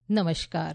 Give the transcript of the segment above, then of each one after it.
નમસ્કાર.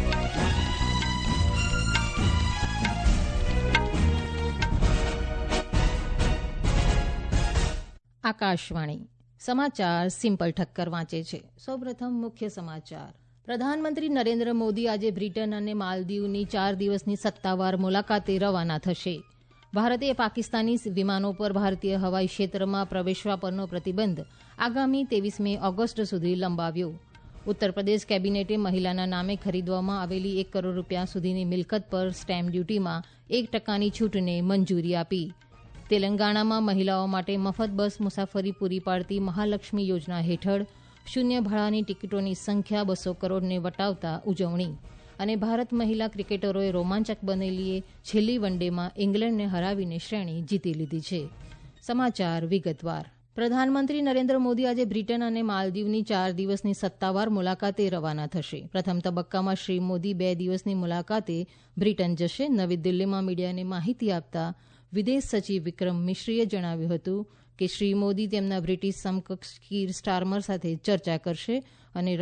આકાશવાણી સમાચાર સિમ્પલ ઠક્કર વાંચે છે. સૌપ્રથમ મુખ્ય સમાચાર. પ્રધાનમંત્રી નરેન્દ્ર મોદી આજે બ્રિટન અને માલદીવની 4 દિવસની સત્તાવાર મુલાકાતે રવાના થશે. ભારતે પાકિસ્તાની વિમાનો પર ભારતીય હવાઈ ક્ષેત્રમાં પ્રવેશવા પરનો પ્રતિબંધ આગામી 23 ઓગસ્ટ સુધી લંબાવ્યો. ઉત્તર પ્રદેશ કેબિનેટે મહિલાના નામે ખરીદવામાં આવેલી 1 કરોડ રૂપિયા સુધીની મિલકત પર સ્ટેમ્પ ડ્યુટીમાં 1% છૂટને મંજૂરી આપી. તેલંગાણામાં મહિલાઓ માટે મફત બસ મુસાફરી પૂરી પાડતી મહાલક્ષ્મી યોજના હેઠળ શૂન્ય ભાડાની ટિકિટોની સંખ્યા 200 કરોડને વટાવતા ઉજવણી. અને ભારત મહિલા ક્રિકેટરોએ રોમાંચક બનેલી છેલ્લી વનડેમાં ઇંગ્લેન્ડને હરાવીને શ્રેણી જીતી લીધી છે. સમાચાર વિગતવાર. પ્રધાનમંત્રી નરેન્દ્ર મોદી આજે બ્રિટન અને માલદીવની 4 દિવસની સત્તાવાર મુલાકાતે રવાના થશે. પ્રથમ તબક્કામાં શ્રી મોદી 2 દિવસની મુલાકાતે બ્રિટન જશે. નવી દિલ્હીમાં મીડિયાને માહિતી આપતા વિદેશ સચિવ વિક્રમ મિશ્રીએ જણાવ્યું હતું કે શ્રી મોદી તેમના બ્રિટિશ સમકક્ષ કીર સ્ટારમર સાથે ચર્ચા કરશે અને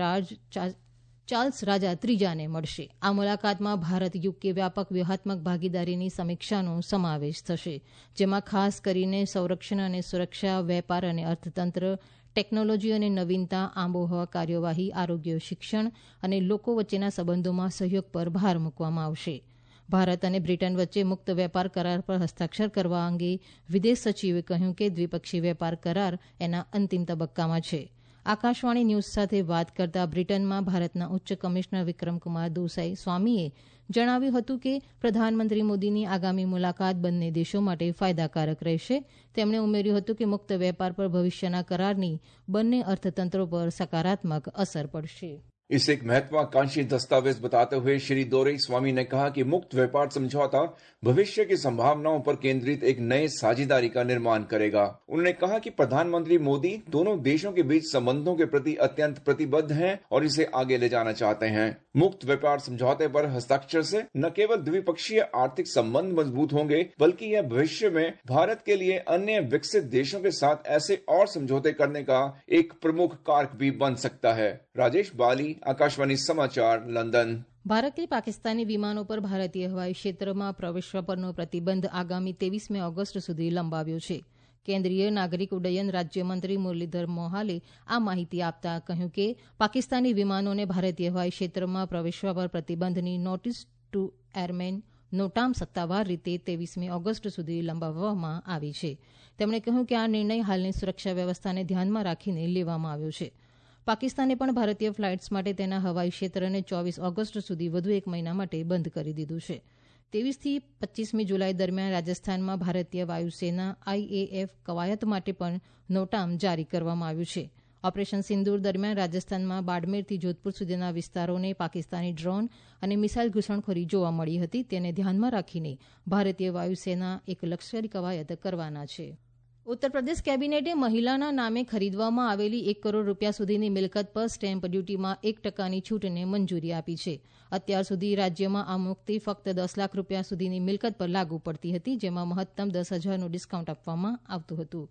ચાર્લ્સ રાજા ત્રીજાને મળશે. આ મુલાકાતમાં ભારત યુકે વ્યાપક વ્યૂહાત્મક ભાગીદારીની સમીક્ષાનો સમાવેશ થશે, જેમાં ખાસ કરીને સંરક્ષણ અને સુરક્ષા, વેપાર અને અર્થતંત્ર, ટેકનોલોજી અને નવીનતા, આબોહવા કાર્યવાહી, આરોગ્ય, શિક્ષણ અને લોકો વચ્ચેના સંબંધોમાં સહયોગ પર ભાર મૂકવામાં આવશે. ભારત અને બ્રિટન વચ્ચે મુક્ત વેપાર કરાર પર હસ્તાક્ષર કરવા અંગે વિદેશ સચિવે કહ્યું કે દ્વિપક્ષી વેપાર કરાર એના અંતિમ તબક્કામાં છે. આકાશવાણી ન્યૂઝ સાથે વાત કરતા બ્રિટનમાં ભારતના ઉચ્ચ કમિશનર વિક્રમકુમાર દોસાઈ સ્વામીએ જણાવ્યું હતું કે પ્રધાનમંત્રી મોદીની આગામી મુલાકાત બંને દેશો માટે ફાયદાકારક રહેશે. તેમણે ઉમેર્યું હતું કે મુક્ત વેપાર પર ભવિષ્યના કરારની બંને અર્થતંત્રો પર સકારાત્મક અસર પડશે. इसे एक महत्वाकांक्षी दस्तावेज बताते हुए श्री दोरई स्वामी ने कहा कि मुक्त व्यापार समझौता भविष्य की संभावनाओं पर केंद्रित एक नए साझेदारी का निर्माण करेगा. उन्होंने कहा कि प्रधानमंत्री मोदी दोनों देशों के बीच संबंधों के प्रति अत्यंत प्रतिबद्ध हैं और इसे आगे ले जाना चाहते हैं. मुक्त व्यापार समझौते पर हस्ताक्षर से न केवल द्विपक्षीय आर्थिक संबंध मजबूत होंगे, बल्कि यह भविष्य में भारत के लिए अन्य विकसित देशों के साथ ऐसे और समझौते करने का एक प्रमुख कारक भी बन सकता है. राजेश बाली, आकाशवाणी समाचार, लंदन. ભારતે પાકિસ્તાની વિમાનો પર ભારતીય હવાઈ ક્ષેત્રમાં પ્રવેશવા પરનો પ્રતિબંધ આગામી 23 ઓગસ્ટ સુધી લંબાવ્યો છે. કેન્દ્રીય નાગરિક ઉડ્ડયન રાજ્યમંત્રી મુરલીધર મોહાલે આ માહિતી આપતા કહ્યું કે પાકિસ્તાની વિમાનોને ભારતીય હવાઈ ક્ષેત્રમાં પ્રવેશવા પર પ્રતિબંધની નોટિસ ટુ એરમેન નોટામ સત્તાવાર રીતે 23 ઓગસ્ટ સુધી લંબાવવામાં આવી છે. તેમણે કહ્યું કે આ નિર્ણય હાલની સુરક્ષા વ્યવસ્થાને ધ્યાનમાં રાખીને લેવામાં આવ્યો છે. પાકિસ્તાને પણ ભારતીય ફ્લાઇટ્સ માટે તેના હવાઈ ક્ષેત્રને 24 ઓગસ્ટ સુધી વધુ એક મહિના માટે બંધ કરી દીધું છે. 23 થી 25 જુલાઈ દરમિયાન રાજસ્થાનમાં ભારતીય વાયુસેના IAF કવાયત માટે પણ નોટામ જારી કરવામાં આવ્યું છે. ઓપરેશન સિંદૂર દરમિયાન રાજસ્થાનમાં બાડમેરથી જોધપુર સુધીના વિસ્તારોને પાકિસ્તાની ડ્રોન અને મિસાઇલ ઘૂસણખોરી જોવા મળી હતી. તેને ધ્યાનમાં રાખીને ભારતીય વાયુસેના એક લશ્કરી કવાયત કરવાના છે. ઉત્તર પ્રદેશ કેબિનેટે મહિલાના નામે ખરીદવામાં આવેલી 1 કરોડ રૂપિયા સુધીની મિલકત પર સ્ટેમ્પ ડ્યુટીમાં 1%ની છૂટને મંજૂરી આપી છે. અત્યાર સુધી રાજ્યમાં આ મુક્તિ ફક્ત 10 લાખ રૂપિયા સુધીની મિલકત પર લાગુ પડતી હતી, જેમાં મહત્તમ 10,000નું ડિસ્કાઉન્ટ આપવામાં આવતું હતું.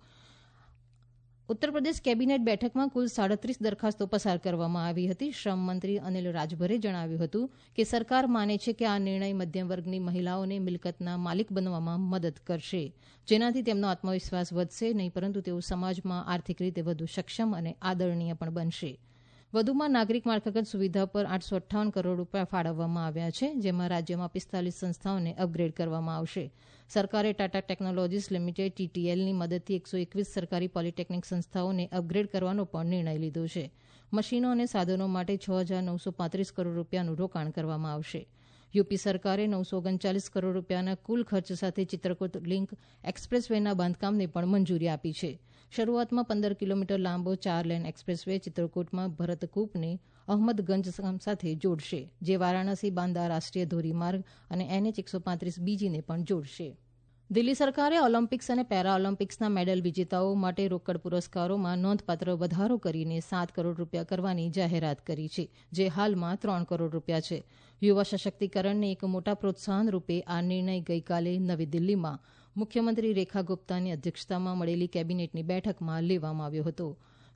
ઉત્તર પ્રદેશ કેબિનેટ બેઠકમાં કુલ 37 દરખાસ્તો પસાર કરવામાં આવી હતી. શ્રમ મંત્રી અનિલ રાજભરે જણાવ્યું હતું કે સરકાર માને છે કે આ નિર્ણય મધ્યમ વર્ગની મહિલાઓને મિલકતના માલિક બનવામાં મદદ કરશે, જેનાથી તેમનો આત્મવિશ્વાસ વધશે નહીં, પરંતુ તેઓ સમાજમાં આર્થિક રીતે વધુ સક્ષમ અને આદરણીય પણ બનશે. વધુમાં નાગરિક માળખાગત સુવિધા પર 858 કરોડ રૂપિયા ફાળવવામાં આવ્યા છે, જેમાં રાજ્યમાં 45 સંસ્થાઓને અપગ્રેડ કરવામાં આવશે. સરકારે ટાટા ટેકનોલોજીસ લિમિટેડ TTLની મદદથી 121 સરકારી પોલિટેકનિક સંસ્થાઓને અપગ્રેડ કરવાનો પણ નિર્ણય લીધો છે. મશીનો અને સાધનો માટે 6,935 કરોડ રૂપિયાનું રોકાણ કરવામાં આવશે. યુપી સરકારે 939 કરોડ રૂપિયાના કુલ ખર્ચ સાથે ચિત્રકૂટ લિંક એક્સપ્રેસ વેના બાંધકામને પણ મંજૂરી આપી છે. શરૂઆતમાં 15 કિલોમીટર લાંબો 4 લેન એક્સપ્રેસ વે ચિત્રકૂટમાં ભરતકૂપને અહમદગંજ સાથે જોડશે, જે વારાણસી બાંદા રાષ્ટ્રીય ધોરીમાર્ગ અને NH 135BGને પણ જોડશે. દિલ્હી સરકારે ઓલિમ્પિક્સ અને પેરાઓલિમ્પિક્સના મેડલ વિજેતાઓ માટે રોકડ પુરસ્કારોમાં નોંધપાત્ર વધારો કરીને 7 કરોડ રૂપિયા કરવાની જાહેરાત કરી છે, જે હાલમાં 3 કરોડ રૂપિયા છે. યુવા સશક્તિકરણને એક મોટા પ્રોત્સાહન રૂપે આ નિર્ણય ગઈકાલે નવી દિલ્હીમાં મુખ્યમંત્રી રેખા ગુપ્તાની અધ્યક્ષતામાં મળેલી કેબિનેટની બેઠકમાં લેવામાં આવ્યો હતો.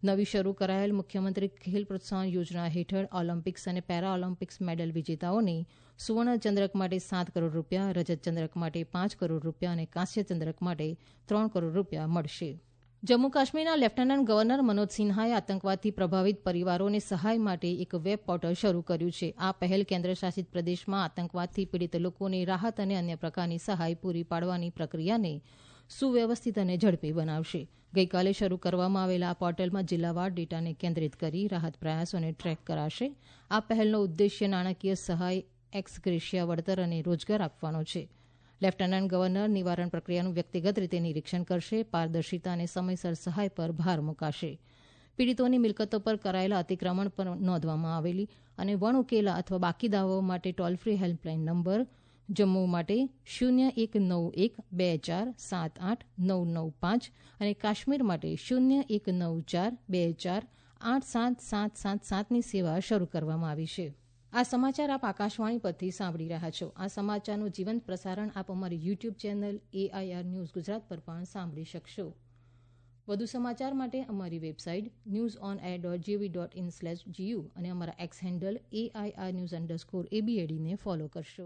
નવી શરૂ કરાયેલ મુખ્યમંત્રી ખેલ પ્રોત્સાહન યોજના હેઠળ ઓલિમ્પિક્સ અને પેરા ઓલિમ્પિક્સ મેડલ વિજેતાઓને સુવર્ણ ચંદ્રક માટે 7 કરોડ રૂપિયા, રજત ચંદ્રક માટે 5 કરોડ રૂપિયા અને કાંસ્ય ચંદ્રક માટે 3 કરોડ રૂપિયા મળશે. જમ્મુ કાશ્મીરના લેફ્ટનન્ટ ગવર્નર મનોજ સિન્હાએ આતંકવાદથી પ્રભાવિત પરિવારોને સહાય માટે એક વેબ પોર્ટલ શરૂ કર્યું છે. આ પહેલ કેન્દ્રશાસિત પ્રદેશમાં આતંકવાદથી પીડિત લોકોને રાહત અને અન્ય પ્રકારની સહાય પૂરી પાડવાની પ્રક્રિયાને સુવ્યવસ્થિત અને ઝડપી બનાવશે. ગઈકાલે શરૂ કરવામાં આવેલા આ પોર્ટલમાં જિલ્લાવાર ડેટાને કેન્દ્રિત કરી રાહત પ્રયાસોને ટ્રેક કરાશે. આ પહેલનો ઉદ્દેશ્ય નાણાકીય સહાય, એક્સ ગ્રેશિયા વળતર અને રોજગાર આપવાનો છે. લેફ્ટનન્ટ ગવર્નર નિવારણ પ્રક્રિયાનું વ્યક્તિગત રીતે નિરીક્ષણ કરશે. પારદર્શિતા અને સમયસર સહાય પર ભાર મૂકાશે. પીડિતોની મિલકતો પર કરાયેલા અતિક્રમણ પર નોંધવામાં આવેલી અને વણઉકેલા અથવા બાકી દાવાઓ માટે toll free helpline number Jammu માટે 019124789995 અને કાશ્મીર માટે 019424877777ની સેવા શરૂ કરવામાં આવી છે. આ સમાચાર આપ આકાશવાણી પરથી સાંભળી રહ્યા છો. આ સમાચારનું જીવંત પ્રસારણ આપ અમારી YouTube channel AIR news Gujarat પર પણ સાંભળી શકશો. વધુ સમાચાર માટે અમારી વેબસાઇટ newsonair.gov.in/gu અને અમારા એક્સ હેન્ડલ AIR_news_ABAD ને ફોલો કરશો.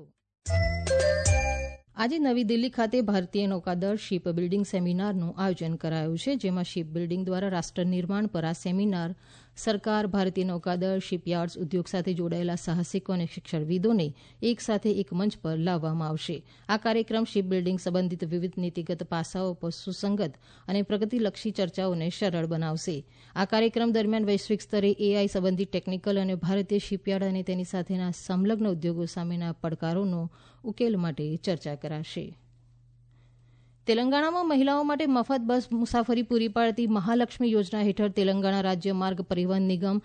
આજે નવી દિલ્હી ખાતે ભારતીય નૌકાદળ શિપ બિલ્ડિંગ સેમિનારનું આયોજન કરાયું છે, જેમાં શિપ બિલ્ડિંગ દ્વારા રાષ્ટ્ર નિર્માણ પર આ સેમિનાર સરકાર, ભારતીય નૌકાદળ, શિપયાર્ડ્સ, ઉદ્યોગ સાથે જોડાયેલા સાહસિકો અને શિક્ષણવિદોને એક સાથે એક મંચ પર લાવવામાં આવશે. આ કાર્યક્રમ શિપ બિલ્ડિંગ સંબંધિત વિવિધ નીતિગત પાસાઓ પર સુસંગત અને પ્રગતિલક્ષી ચર્ચાઓને સરળ બનાવશે. આ કાર્યક્રમ દરમિયાન વૈશ્વિક સ્તરે AI સંબંધિત ટેકનિકલ અને ભારતીય શિપયાર્ડ અને તેની સાથેના સંલગ્ન ઉદ્યોગો સામેના પડકારોનો ઉકેલ માટે ચર્ચા કરાશે. તેલંગાણામાં મહિલાઓ માટે મફત બસ મુસાફરી પૂરી પાડતી મહાલક્ષ્મી યોજના હેઠળ તેલંગાણા રાજ્ય માર્ગ પરિવહન નિગમ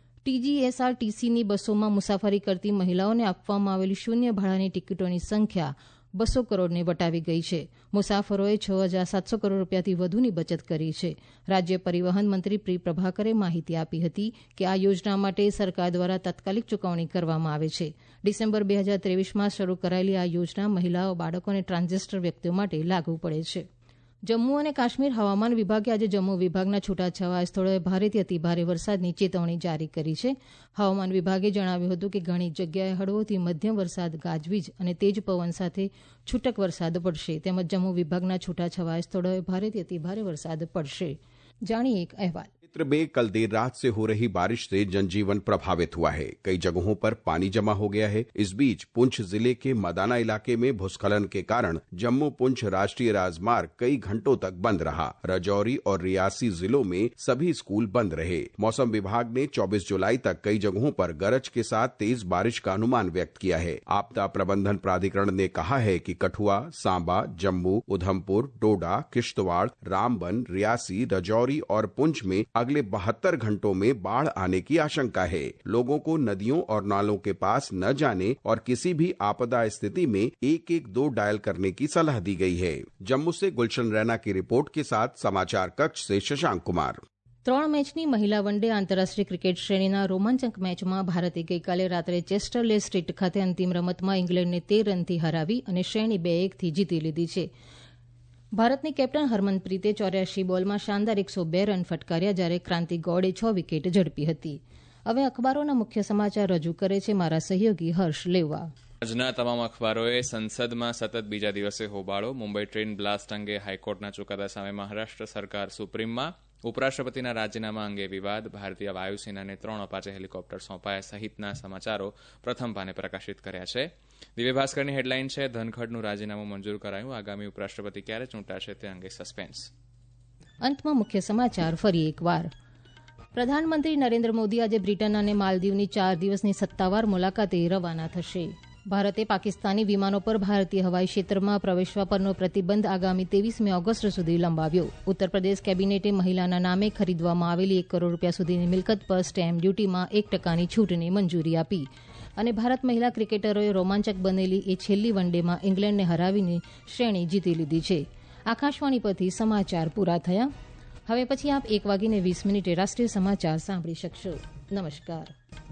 TGSRTCની બસોમાં મુસાફરી કરતી મહિલાઓને આપવામાં આવેલી શૂન્ય ભાડાની ટિકિટોની સંખ્યા 200 કરોડને વટાવી ગઈ છે. મુસાફરોએ 6,700 કરોડ રૂપિયાથી વધુની બચત કરી છે. રાજ્ય પરિવહન મંત્રી પ્રી પ્રભાકરે માહિતી આપી હતી કે આ યોજના માટે સરકાર દ્વારા તાત્કાલિક ચૂકવણી કરવામાં આવે છે. ડિસેમ્બર 2023માં શરૂ કરાયેલી આ યોજના મહિલાઓ, બાળકો અને ટ્રાન્સજેન્ડર વ્યક્તિઓ માટે લાગુ પડે છે. જમ્મુ અને કાશ્મીર હવામાન વિભાગે આજે જમ્મુ વિભાગના છૂટાછવાયા સ્થળોએ ભારેથી અતિભારે વરસાદની ચેતવણી જારી કરી છે. હવામાન વિભાગે જણાવ્યું હતું કે ઘણી જગ્યાએ હળવોથી મધ્યમ વરસાદ, ગાજવીજ અને તેજ પવન સાથે છૂટક વરસાદ પડશે. તેમજ જમ્મુ વિભાગના છૂટાછવાયા સ્થળોએ ભારેથી અતિભારે વરસાદ પડશે. जानिए एक अहवाल. क्षेत्र में कल देर रात से हो रही बारिश से जनजीवन प्रभावित हुआ है. कई जगहों पर पानी जमा हो गया है. इस बीच पुंछ जिले के मदाना इलाके में भूस्खलन के कारण जम्मू पुंछ राष्ट्रीय राजमार्ग कई घंटों तक बंद रहा. राजौरी और रियासी जिलों में सभी स्कूल बंद रहे. मौसम विभाग ने 24 जुलाई तक कई जगहों पर गरज के साथ तेज बारिश का अनुमान व्यक्त किया है. आपदा प्रबंधन प्राधिकरण ने कहा है कि कठुआ, सांबा, जम्मू, उधमपुर, डोडा, किश्तवाड़, रामबन, रियासी, राजौरी और पुंछ में अगले 72 घंटों में बाढ़ आने की आशंका है. लोगों को नदियों और नालों के पास न जाने और किसी भी आपदा स्थिति में 112 डायल करने की सलाह दी गई है. जम्मू से गुलशन रैना की रिपोर्ट के साथ समाचार कक्ष से शशांक कुमार. 3 મેચની મહિલા વનડે આંતરરાષ્ટ્રીય ક્રિકેટ શ્રેણીના રોમાંચક મેચમાં ભારતે ગઈકાલે રાત્રે ચેસ્ટરલે સ્ટ્રીટ ખાતે અંતિમ રમતમાં ઇંગ્લેન્ડને 13 રનથી હરાવી અને શ્રેણી 2-1થી જીતી લીધી છે. ભારતની કેપ્ટન હરમનપ્રીતે 84 બોલમાં શાનદાર 102 રન ફટકાર્યા, જ્યારે ક્રાંતિ ગૌડે 6 વિકેટ ઝડપી હતી. હવે અખબારોના મુખ્ય સમાચાર રજૂ કરે છે મારા સહયોગી હર્ષ લેવા. આજના તમામ અખબારોએ સંસદમાં સતત બીજા દિવસે હોબાળો. મુંબઈ ટ્રેન બ્લાસ્ટ અંગે હાઈકોર્ટના ચુકાદા સામે મહારાષ્ટ્ર સરકાર સુપ્રીમમાં. ઉપરાષ્ટ્રપતિના રાજીનામા અંગે વિવાદ. ભારતીય વાયુસેનાને 3 અપાચે હેલિકોપ્ટર સોંપાયા સહિતના સમાચારો પ્રથમ પાને પ્રકાશિત કર્યા છે. દિવ્ય ભાસ્કરની હેડલાઇન છે, ધનખડનું રાજીનામું મંજૂર કરાયું, આગામી ઉપરાષ્ટ્રપતિ ક્યારે ચૂંટાશે તે અંગે સસ્પેન્સ. અંતમાં મુખ્ય સમાચાર ફરી એકવાર. પ્રધાનમંત્રી નરેન્દ્ર મોદી આજે બ્રિટન અને માલદીવની 4 દિવસની સત્તાવાર મુલાકાતે રવાના થશે. ભારતે પાકિસ્તાની વિમાનો પર ભારતીય હવાઈ ક્ષેત્રમાં પ્રવેશવા પરનો પ્રતિબંધ આગામી 23 ઓગસ્ટ સુધી લંબાવ્યો. ઉત્તર પ્રદેશ કેબિનેટે મહિલાના નામે ખરીદવામાં આવેલી 1 કરોડ રૂપિયા સુધીની મિલકત પર સ્ટેમ્પ ડ્યુટીમાં 1% છૂટને મંજૂરી આપી. અને ભારત મહિલા ક્રિકેટરોએ રોમાંચક બનેલી એ છેલ્લી વનડેમાં ઇંગ્લેન્ડને હરાવીને શ્રેણી જીતી લીધી છે. આકાશવાણી પરથી સમાચાર પૂરા થયા. હવે પછી આપ 1:20 રાષ્ટ્રીય સમાચાર સાંભળી શકશો. નમસ્કાર.